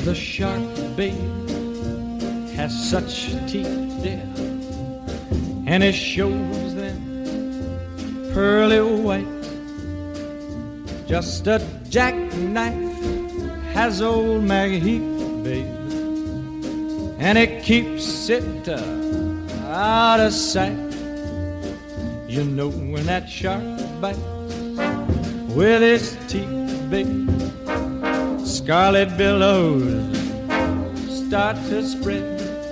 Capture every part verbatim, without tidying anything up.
the shark, babe, has such teeth, dear, and it shows them pearly white. Just a jackknife has old Maggie Heath, babe, and it keeps it uh, out of sight. You know when that shark bites with its teeth, babe, scarlet billows start to spread.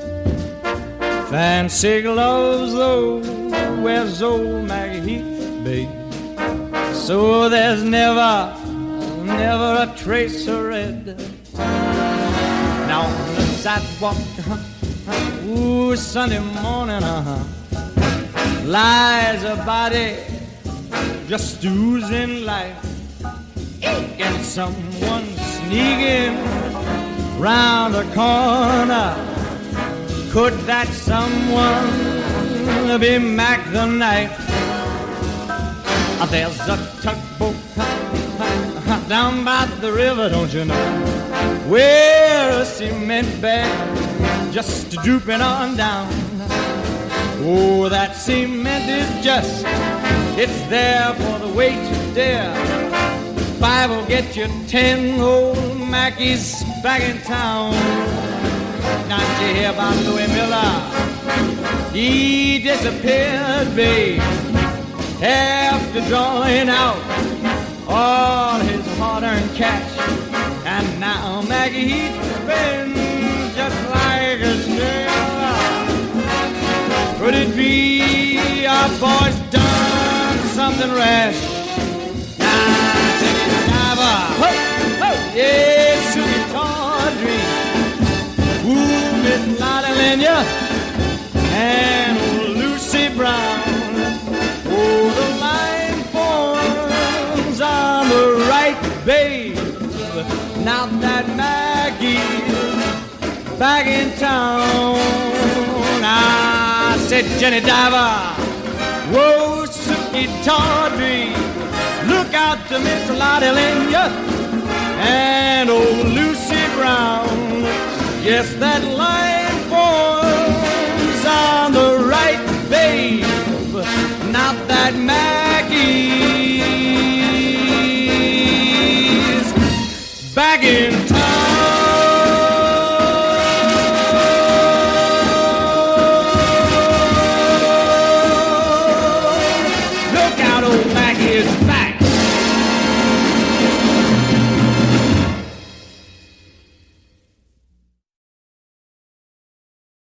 Fancy gloves, though, wears old Maggie Heath, babe, so there's never, never a trace of red. Now on the sidewalk, uh-huh, ooh, Sunday morning, uh-huh, lies a body just oozing life. And someone sneaking round the corner. Could that someone be Mac the Knife? There's a tugboat down by the river, don't you know, where a cement bag just drooping on down. Oh, that cement is just, it's there for the weight to dare. Five will get you ten old Mackies back in town. Not you hear about Louis Miller? He disappeared, babe, after drawing out all his hard-earned cash. And now Maggie Heath spins just like a sailor. Could it be our boy's done something rash? Now take it, diver, ho, ho, yes, Susie Tawdry, ooh, Miss Lottie Lenya, and old Lucy Brown. Oh, the line forms on the right, babe. Now that Maggie's back in town. I said, Jenny Diver, whoa, Suki Tawdry, look out to Miss Lottie Lenya and old Lucy Brown. Yes, that line forms on the right, babe. Not that Maggie's back in town. Look out, old Maggie is back.